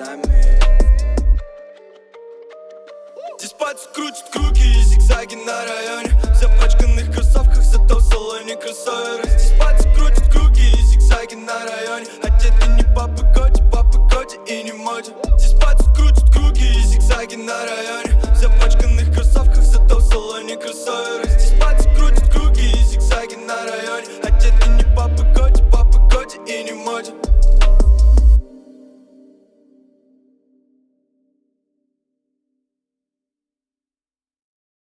глазами. Здесь пальцы крутят круги и зигзаги на районе. В запачканных кроссовках, зато в салоне кроссоверы. Здесь пальцы крутят круги и зигзаги на районе. Одеты не по погоде и не моде. Здесь пальцы крутят круги и зигзаги на районе.